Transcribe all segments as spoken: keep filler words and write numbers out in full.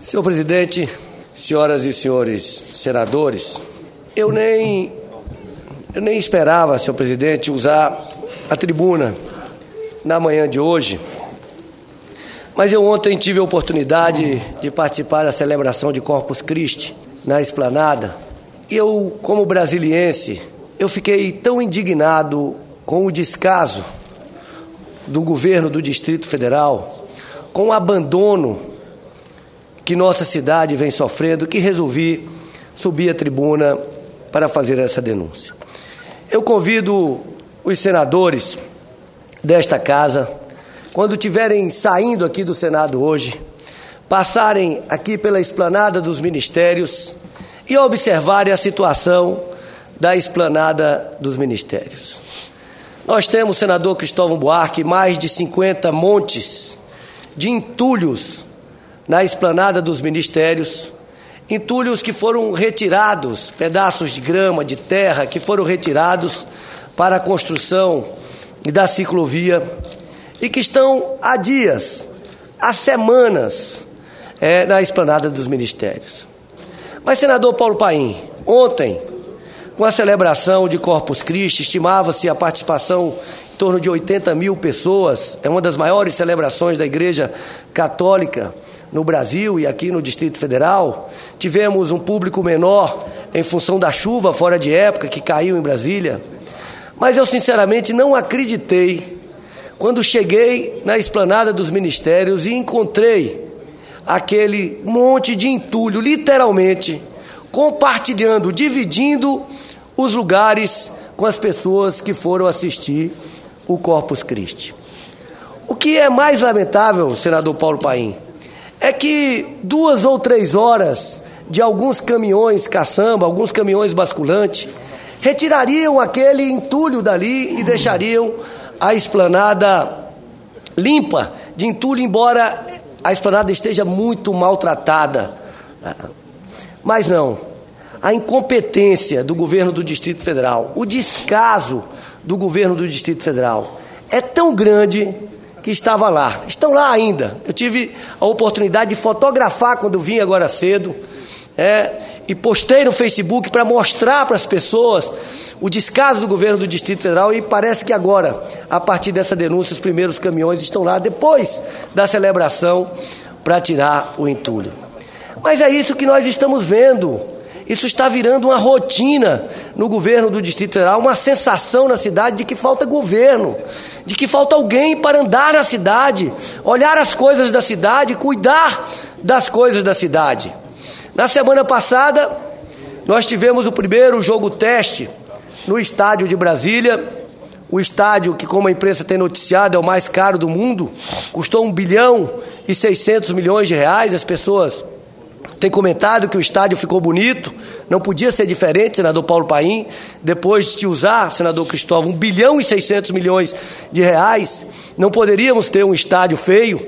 Senhor presidente, senhoras e senhores senadores, eu nem, eu nem esperava, senhor presidente, usar a tribuna na manhã de hoje, mas eu ontem tive a oportunidade de participar da celebração de Corpus Christi na Esplanada, e eu, como brasiliense, eu fiquei tão indignado com o descaso do governo do Distrito Federal, com o abandono que nossa cidade vem sofrendo, que resolvi subir a tribuna para fazer essa denúncia. Eu convido os senadores desta casa, quando estiverem saindo aqui do Senado hoje, passarem aqui pela Esplanada dos Ministérios e observarem a situação da Esplanada dos Ministérios. Nós temos, senador Cristóvão Buarque, mais de cinquenta montes de entulhos na Esplanada dos Ministérios, entulhos que foram retirados, pedaços de grama, de terra, que foram retirados para a construção da ciclovia e que estão há dias, há semanas, é, na Esplanada dos Ministérios. Mas, senador Paulo Paim, ontem, com a celebração de Corpus Christi, estimava-se a participação em torno de oitenta mil pessoas, é uma das maiores celebrações da Igreja Católica no Brasil e aqui no Distrito Federal. Tivemos um público menor em função da chuva fora de época que caiu em Brasília, mas eu sinceramente não acreditei quando cheguei na Esplanada dos Ministérios e encontrei aquele monte de entulho, literalmente, compartilhando, dividindo os lugares com as pessoas que foram assistir o Corpus Christi. O que é mais lamentável, senador Paulo Paim, é que duas ou três horas de alguns caminhões caçamba, alguns caminhões basculantes, retirariam aquele entulho dali e deixariam a esplanada limpa de entulho, embora a esplanada esteja muito maltratada. Mas não, a incompetência do governo do Distrito Federal, o descaso do governo do Distrito Federal é tão grande que estava lá, estão lá ainda. Eu tive a oportunidade de fotografar quando vim agora cedo, é, e postei no Facebook para mostrar para as pessoas o descaso do governo do Distrito Federal, e parece que agora, a partir dessa denúncia, os primeiros caminhões estão lá, depois da celebração, para tirar o entulho. Mas é isso que nós estamos vendo. Isso está virando uma rotina no governo do Distrito Federal, uma sensação na cidade de que falta governo, de que falta alguém para andar na cidade, olhar as coisas da cidade, cuidar das coisas da cidade. Na semana passada, nós tivemos o primeiro jogo teste no estádio de Brasília, o estádio que, como a imprensa tem noticiado, é o mais caro do mundo, custou um bilhão e seiscentos milhões de reais. As pessoas tem comentado que o estádio ficou bonito, não podia ser diferente, senador Paulo Paim, depois de usar, senador Cristóvão, um bilhão e seiscentos milhões de reais, não poderíamos ter um estádio feio.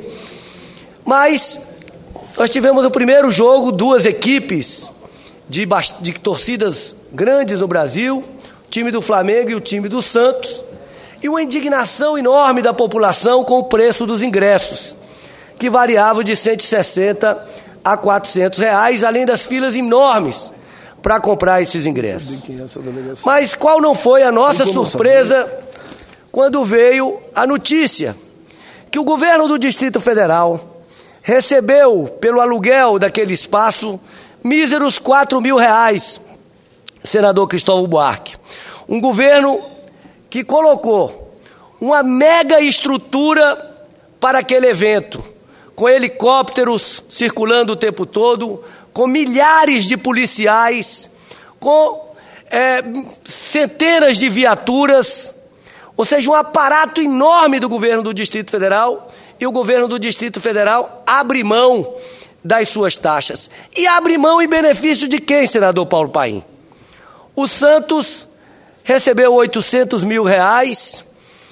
Mas nós tivemos o primeiro jogo, duas equipes de, de torcidas grandes no Brasil, o time do Flamengo e o time do Santos, e uma indignação enorme da população com o preço dos ingressos, que variava de cento e sessenta a quatrocentos reais, além das filas enormes para comprar esses ingressos. Mas qual não foi a nossa surpresa quando veio a notícia que o governo do Distrito Federal recebeu pelo aluguel daquele espaço míseros quatro mil reais, senador Cristóvão Buarque. Um governo que colocou uma mega estrutura para aquele evento, com helicópteros circulando o tempo todo, com milhares de policiais, com é, centenas de viaturas, ou seja, um aparato enorme do governo do Distrito Federal, e o governo do Distrito Federal abre mão das suas taxas. E abre mão em benefício de quem, senador Paulo Paim? O Santos recebeu oitocentos mil reais,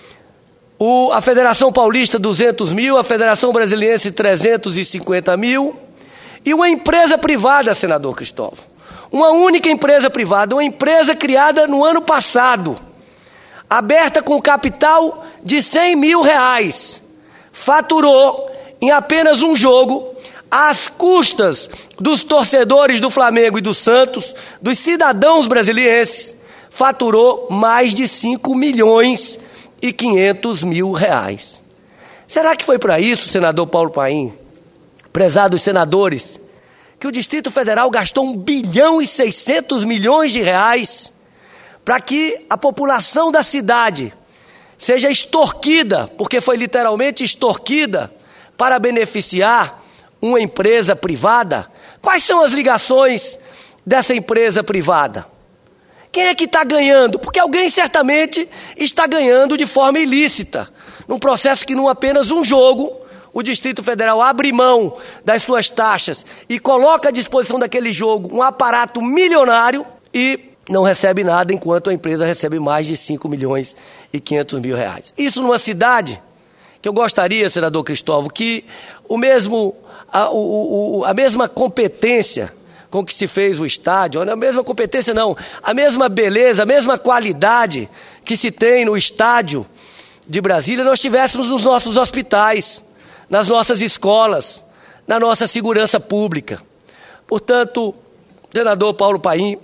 O, a Federação Paulista duzentos mil, a Federação Brasiliense trezentos e cinquenta mil, e uma empresa privada, senador Cristóvão, uma única empresa privada, uma empresa criada no ano passado, aberta com capital de cem mil reais, faturou em apenas um jogo às custas dos torcedores do Flamengo e do Santos, dos cidadãos brasileiros, faturou mais de cinco milhões e quinhentos mil reais. Será que foi para isso, senador Paulo Paim, prezados senadores, que o Distrito Federal gastou um bilhão e seiscentos milhões de reais para que a população da cidade seja extorquida, porque foi literalmente extorquida, para beneficiar uma empresa privada? Quais são as ligações dessa empresa privada? Quem é que está ganhando? Porque alguém certamente está ganhando de forma ilícita, num processo que não apenas um jogo, o Distrito Federal abre mão das suas taxas e coloca à disposição daquele jogo um aparato milionário e não recebe nada, enquanto a empresa recebe mais de cinco milhões e quinhentos mil reais. Isso numa cidade que eu gostaria, senador Cristóvão, que o mesmo, a, o, o, a mesma competência com que se fez o estádio, a mesma competência não, a mesma beleza, a mesma qualidade que se tem no estádio de Brasília, nós tivéssemos nos nossos hospitais, nas nossas escolas, na nossa segurança pública. Portanto, senador Paulo Paim,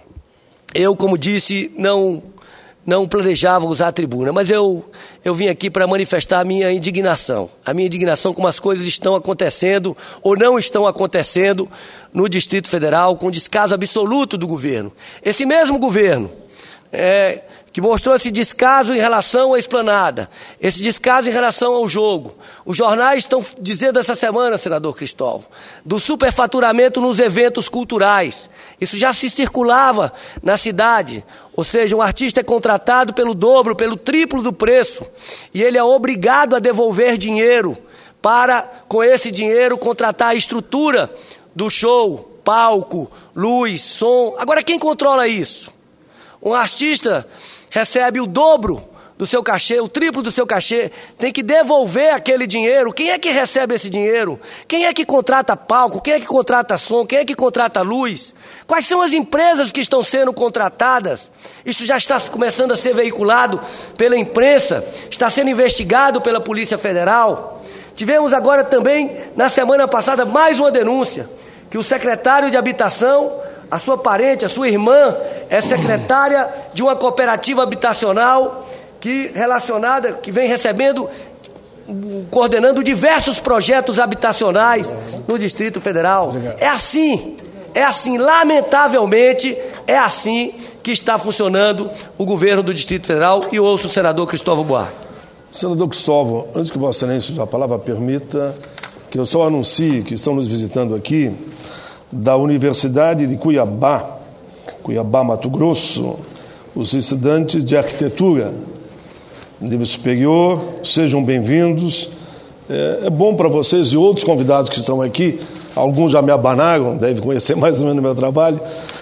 eu, como disse, não, não planejava usar a tribuna, mas eu, eu vim aqui para manifestar a minha indignação, a minha indignação como as coisas estão acontecendo ou não estão acontecendo no Distrito Federal, com descaso absoluto do governo. Esse mesmo governo, é, que mostrou esse descaso em relação à esplanada, esse descaso em relação ao jogo. Os jornais estão dizendo essa semana, senador Cristóvão, do superfaturamento nos eventos culturais. Isso já se circulava na cidade, ou seja, um artista é contratado pelo dobro, pelo triplo do preço, e ele é obrigado a devolver dinheiro para, com esse dinheiro, contratar a estrutura do show, palco, luz, som. Agora, quem controla isso? Um artista recebe o dobro do seu cachê, o triplo do seu cachê, tem que devolver aquele dinheiro. Quem é que recebe esse dinheiro? Quem é que contrata palco? Quem é que contrata som? Quem é que contrata luz? Quais são as empresas que estão sendo contratadas? Isso já está começando a ser veiculado pela imprensa, está sendo investigado pela Polícia Federal. Tivemos agora também, na semana passada, mais uma denúncia, que o secretário de Habitação, a sua parente, a sua irmã, é secretária de uma cooperativa habitacional que, relacionada, que vem recebendo, coordenando diversos projetos habitacionais no Distrito Federal. Obrigado. É assim, é assim, lamentavelmente, é assim que está funcionando o governo do Distrito Federal, e ouço o senador Cristóvão Buarque. Senador Cristóvão, antes que Vossa Excelência a palavra permita, que eu só anuncie que estão nos visitando aqui da Universidade de Cuiabá, Cuiabá, Mato Grosso, os estudantes de arquitetura, nível superior, sejam bem-vindos. É, é bom para vocês e outros convidados que estão aqui, alguns já me abanaram, devem conhecer mais ou menos o meu trabalho,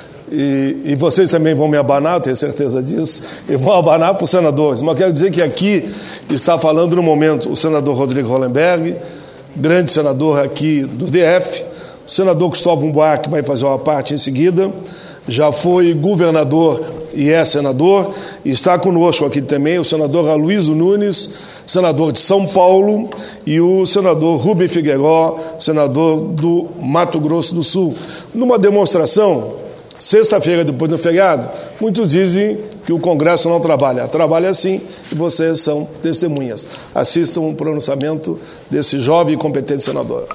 e, e vocês também vão me abanar, eu tenho certeza disso, e vão abanar para os senadores. Mas quero dizer que aqui está falando no momento o senador Rodrigo Hollenberg, grande senador aqui do D F, o senador Cristóvão Buarque vai fazer uma parte em seguida, já foi governador e é senador, e está conosco aqui também o senador Aloysio Nunes, senador de São Paulo, e o senador Rubem Figueiró, senador do Mato Grosso do Sul. Numa demonstração, sexta-feira depois do feriado, muitos dizem que o Congresso não trabalha. Trabalha sim, e vocês são testemunhas. Assistam o pronunciamento desse jovem e competente senador.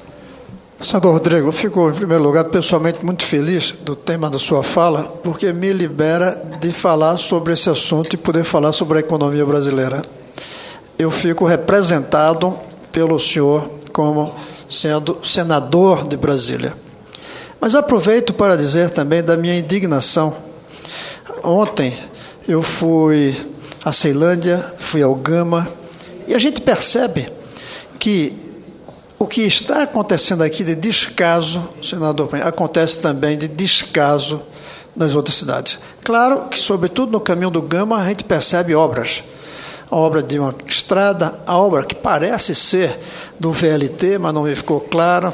Senador Rodrigo, eu fico, em primeiro lugar, pessoalmente muito feliz do tema da sua fala, porque me libera de falar sobre esse assunto e poder falar sobre a economia brasileira. Eu fico representado pelo senhor como sendo senador de Brasília. Mas aproveito para dizer também da minha indignação. Ontem eu fui a Ceilândia, fui ao Gama, e a gente percebe que o que está acontecendo aqui de descaso, senador, acontece também de descaso nas outras cidades. Claro que, sobretudo no caminho do Gama, a gente percebe obras. A obra de uma estrada, a obra que parece ser do V L T, mas não me ficou claro.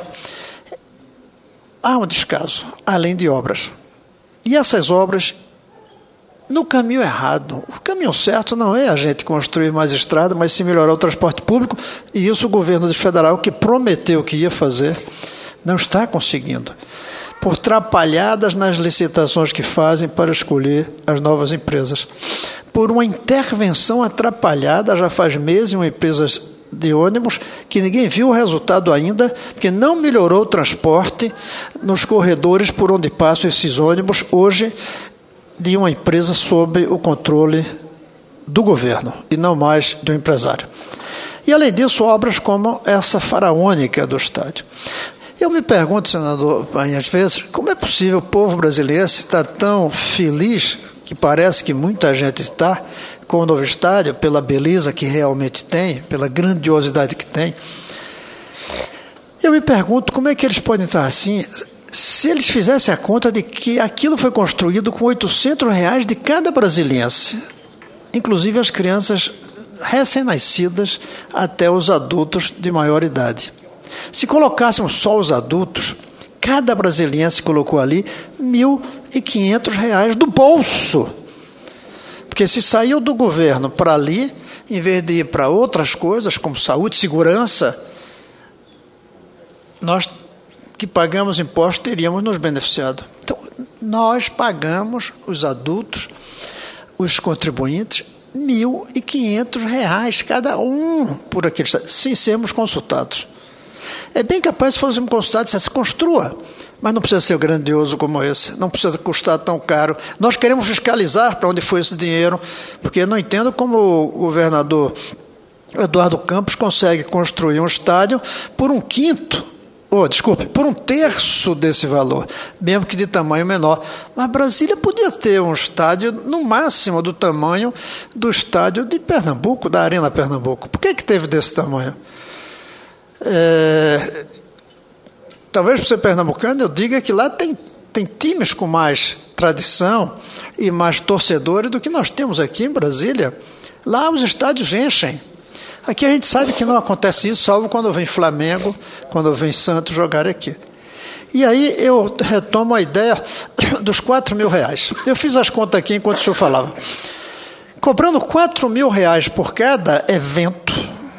Há um descaso, além de obras. E essas obras, no caminho errado. O caminho certo não é a gente construir mais estrada, mas sim melhorar o transporte público, e isso o governo federal, que prometeu que ia fazer, Não está conseguindo. Por trapalhadas nas licitações que fazem para escolher as novas empresas. Por uma intervenção atrapalhada, já faz meses, em uma empresa de ônibus, que ninguém viu o resultado ainda, porque não melhorou o transporte nos corredores por onde passam esses ônibus, hoje, de uma empresa sob o controle do governo, e não mais do empresário. E, além disso, obras como essa faraônica do estádio. Eu me pergunto, senador, às vezes, como é possível o povo brasileiro estar tão feliz, que parece que muita gente está, com o novo estádio, pela beleza que realmente tem, pela grandiosidade que tem. Eu me pergunto como é que eles podem estar assim, se eles fizessem a conta de que aquilo foi construído com oitocentos reais de cada brasiliense, inclusive as crianças recém-nascidas até os adultos de maior idade. Se colocássemos só os adultos, cada brasiliense colocou ali mil e quinhentos reais do bolso. Porque se saiu do governo para ali, em vez de ir para outras coisas, como saúde, segurança, nós que pagamos impostos teríamos nos beneficiado. Então, nós pagamos, os adultos, os contribuintes, mil e quinhentos reais cada um por aquele estado, sem sermos consultados. É bem capaz, se fôssemos consultados, se construa, mas não precisa ser grandioso como esse, não precisa custar tão caro. Nós queremos fiscalizar para onde foi esse dinheiro, porque eu não entendo como o governador Eduardo Campos consegue construir um estádio por um quinto, oh, desculpe, por um terço desse valor, mesmo que de tamanho menor. Mas Brasília podia ter um estádio no máximo do tamanho do estádio de Pernambuco, da Arena Pernambuco. Por que que teve desse tamanho? É, talvez por ser pernambucano eu diga que lá tem, tem times com mais tradição e mais torcedores do que nós temos aqui em Brasília. Lá os estádios enchem. Aqui a gente sabe que não acontece isso, salvo quando vem Flamengo, quando vem Santos jogar aqui. E aí eu retomo a ideia dos quatro mil reais. Eu fiz as contas aqui enquanto o senhor falava. Cobrando quatro mil reais por cada evento,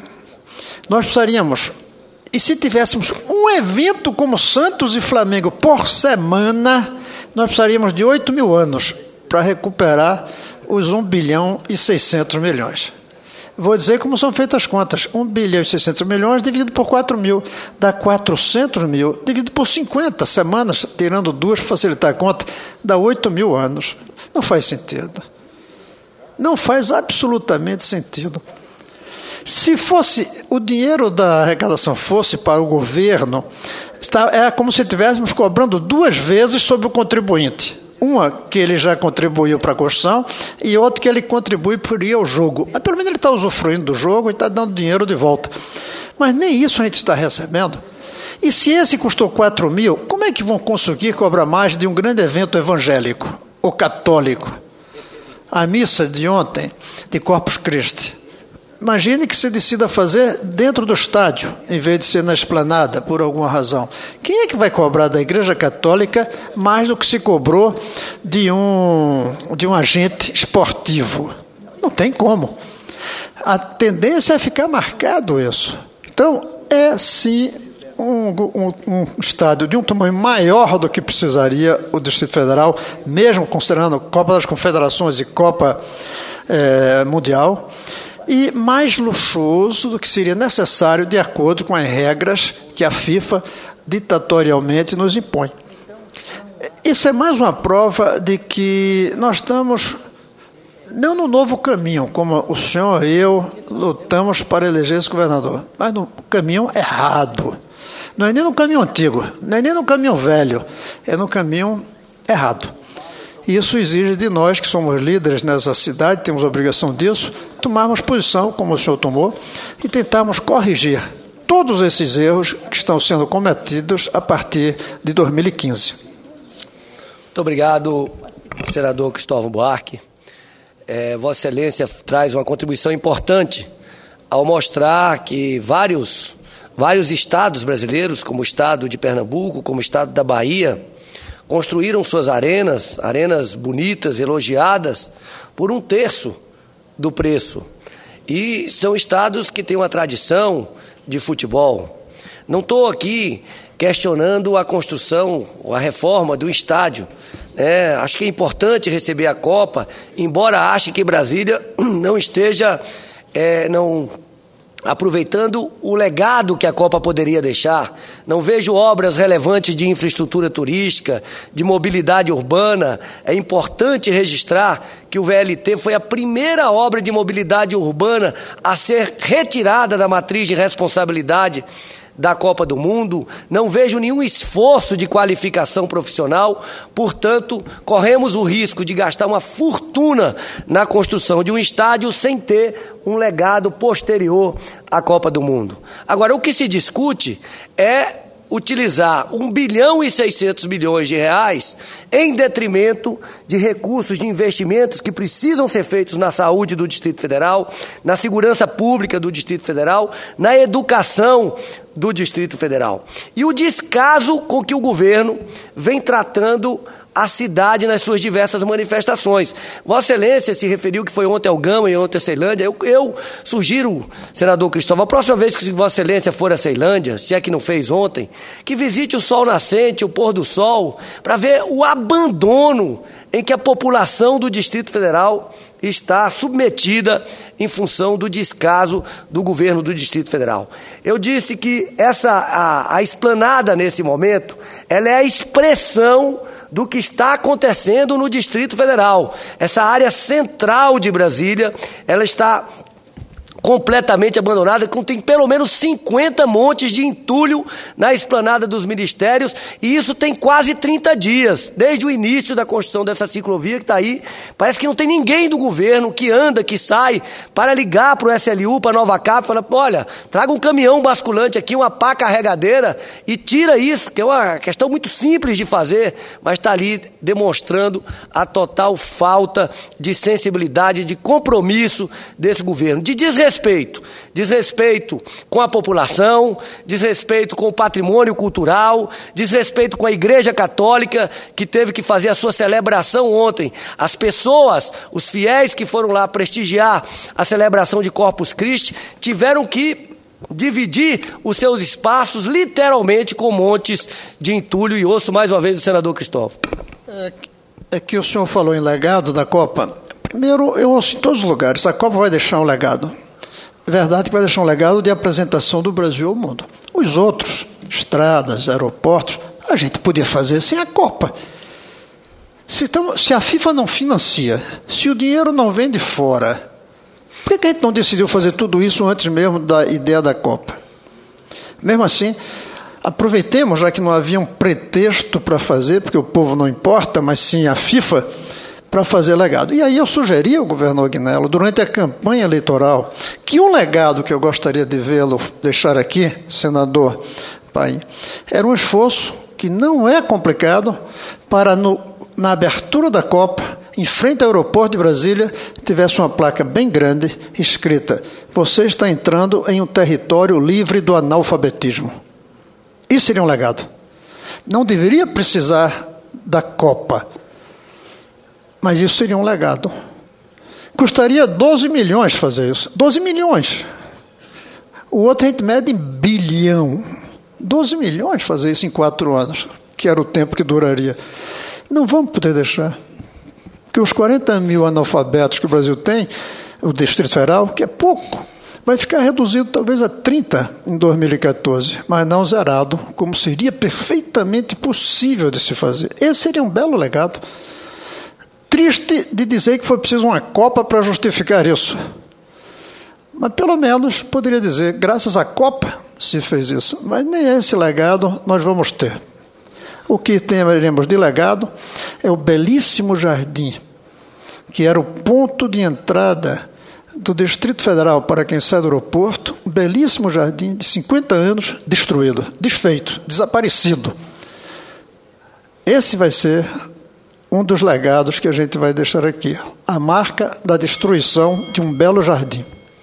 nós precisaríamos, e se tivéssemos um evento como Santos e Flamengo por semana, nós precisaríamos de oito mil anos para recuperar os um bilhão e seiscentos milhões. Vou dizer como são feitas as contas. um bilhão e seiscentos milhões dividido por quatro mil, dá quatrocentos mil, dividido por cinquenta semanas, tirando duas para facilitar a conta, dá oito mil anos. Não faz sentido. Não faz absolutamente sentido. Se fosse o dinheiro da arrecadação fosse para o governo, é como se estivéssemos cobrando duas vezes sobre o contribuinte. Uma que ele já contribuiu para a construção e outra que ele contribui por ir ao jogo. Mas pelo menos ele está usufruindo do jogo e está dando dinheiro de volta. Mas nem isso a gente está recebendo. E se esse custou quatro mil, como é que vão conseguir cobrar mais de um grande evento evangélico ou católico? A missa de ontem, de Corpus Christi. Imagine que se decida fazer dentro do estádio, em vez de ser na esplanada, por alguma razão. Quem é que vai cobrar da Igreja Católica mais do que se cobrou de um, de um agente esportivo? Não tem como. A tendência é ficar marcado isso. Então, é sim um, um, um estádio de um tamanho maior do que precisaria o Distrito Federal, mesmo considerando Copa das Confederações e Copa eh, Mundial, e mais luxuoso do que seria necessário de acordo com as regras que a FIFA ditatorialmente nos impõe. Isso é mais uma prova de que nós estamos não no novo caminho, como o senhor e eu lutamos para eleger esse governador, mas no caminho errado. Não é nem no caminho antigo, não é nem no caminho velho, é no caminho errado. Isso exige de nós, que somos líderes nessa cidade, temos a obrigação disso, tomarmos posição, como o senhor tomou, e tentarmos corrigir todos esses erros que estão sendo cometidos a partir de dois mil e quinze. Muito obrigado, senador Cristóvão Buarque. É, Vossa Excelência traz uma contribuição importante ao mostrar que vários, vários estados brasileiros, como o estado de Pernambuco, como o estado da Bahia, construíram suas arenas, arenas bonitas, elogiadas, por um terço do preço. E são estados que têm uma tradição de futebol. Não estou aqui questionando a construção, a reforma do estádio. É, acho que é importante receber a Copa, embora ache que Brasília não esteja é, não, aproveitando o legado que a Copa poderia deixar. Não vejo obras relevantes de infraestrutura turística, de mobilidade urbana. É importante registrar que o V L T foi a primeira obra de mobilidade urbana a ser retirada da matriz de responsabilidade da Copa do Mundo. Não vejo nenhum esforço de qualificação profissional, portanto, corremos o risco de gastar uma fortuna na construção de um estádio sem ter um legado posterior à Copa do Mundo. Agora, o que se discute é utilizar um bilhão e seiscentos milhões de reais em detrimento de recursos de investimentos que precisam ser feitos na saúde do Distrito Federal, na segurança pública do Distrito Federal, na educação do Distrito Federal. E o descaso com que o governo vem tratando a cidade nas suas diversas manifestações. Vossa Excelência se referiu que foi ontem ao Gama e ontem a Ceilândia. Eu, eu sugiro, senador Cristóvão, a próxima vez que Vossa Excelência for a Ceilândia, se é que não fez ontem, que visite o sol nascente, o pôr do sol, para ver o abandono em que a população do Distrito Federal está submetida em função do descaso do governo do Distrito Federal. Eu disse que essa, a, a esplanada nesse momento, ela é a expressão do que está acontecendo no Distrito Federal. Essa área central de Brasília, ela está completamente abandonada, tem pelo menos cinquenta montes de entulho na esplanada dos ministérios, e isso tem quase trinta dias, desde o início da construção dessa ciclovia que está aí. Parece que não tem ninguém do governo que anda, que sai, para ligar para o S L U, para a Nova Cap, e falar, olha, traga um caminhão basculante aqui, uma pá carregadeira, e tira isso, que é uma questão muito simples de fazer, mas está ali demonstrando a total falta de sensibilidade, de compromisso desse governo, de desrespeito. Desrespeito. Desrespeito com a população, desrespeito com o patrimônio cultural, desrespeito com a Igreja Católica, que teve que fazer a sua celebração ontem. As pessoas, os fiéis que foram lá prestigiar a celebração de Corpus Christi, tiveram que dividir os seus espaços literalmente com montes de entulho. E ouço mais uma vez o senador Cristóvão. É, é que o senhor falou em legado da Copa. Primeiro, eu ouço em todos os lugares, a Copa vai deixar um legado. É verdade que vai deixar um legado de apresentação do Brasil ao mundo. Os outros, estradas, aeroportos, a gente podia fazer sem a Copa. Se, então, se a FIFA não financia, se o dinheiro não vem de fora, por que a gente não decidiu fazer tudo isso antes mesmo da ideia da Copa? Mesmo assim, aproveitemos, já que não havia um pretexto para fazer, porque o povo não importa, mas sim a FIFA, para fazer legado. E aí eu sugeri ao governador Agnello, durante a campanha eleitoral, que um legado que eu gostaria de vê-lo deixar aqui, senador Paim, era um esforço que não é complicado para, no, na abertura da Copa, em frente ao aeroporto de Brasília, tivesse uma placa bem grande escrita: você está entrando em um território livre do analfabetismo. Isso seria um legado. Não deveria precisar da Copa, mas isso seria um legado. Custaria doze milhões fazer isso. doze milhões. O outro a gente mede em bilhão. doze milhões fazer isso em quatro anos, que era o tempo que duraria. Não vamos poder deixar. Porque os quarenta mil analfabetos que o Brasil tem, o Distrito Federal, que é pouco, vai ficar reduzido talvez a trinta em dois mil e quatorze, mas não zerado, como seria perfeitamente possível de se fazer. Esse seria um belo legado. Triste de dizer que foi preciso uma Copa para justificar isso. Mas pelo menos poderia dizer, graças à Copa se fez isso. Mas nem esse legado nós vamos ter. O que teremos de legado é o belíssimo jardim, que era o ponto de entrada do Distrito Federal para quem sai do aeroporto, um belíssimo jardim de cinquenta anos destruído, desfeito, desaparecido. Esse vai ser um dos legados que a gente vai deixar aqui, a marca da destruição de um belo jardim.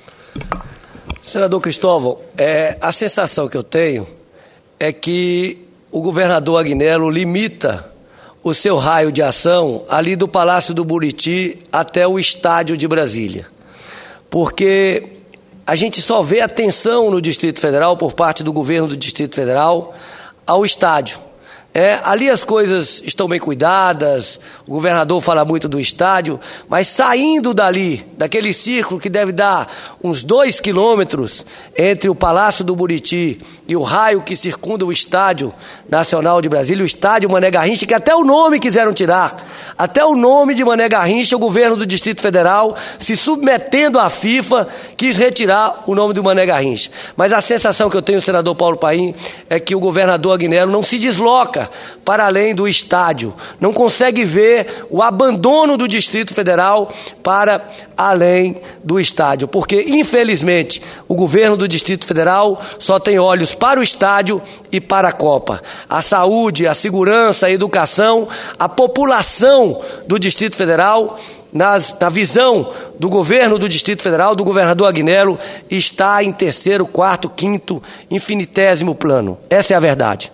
Senador Cristóvão, é, a sensação que eu tenho é que o governador Agnello limita o seu raio de ação ali do Palácio do Buriti até o estádio de Brasília. Porque a gente só vê a tensão no Distrito Federal por parte do governo do Distrito Federal, ao estádio. É, ali as coisas estão bem cuidadas, o governador fala muito do estádio, mas saindo dali, daquele círculo que deve dar uns dois quilômetros entre o Palácio do Buriti e o raio que circunda o Estádio Nacional de Brasília, o Estádio Mané Garrincha, que até o nome quiseram tirar, até o nome de Mané Garrincha, o governo do Distrito Federal, se submetendo à FIFA, quis retirar o nome do Mané Garrincha. Mas a sensação que eu tenho, senador Paulo Paim, é que o governador Agnello não se desloca para além do estádio, não consegue ver o abandono do Distrito Federal para além do estádio, porque infelizmente o governo do Distrito Federal só tem olhos para o estádio e para a Copa. A saúde, a segurança, a educação, a população do Distrito Federal, nas, na visão do governo do Distrito Federal, do governador Agnello, está em terceiro, quarto, quinto, infinitésimo plano. Essa é a verdade.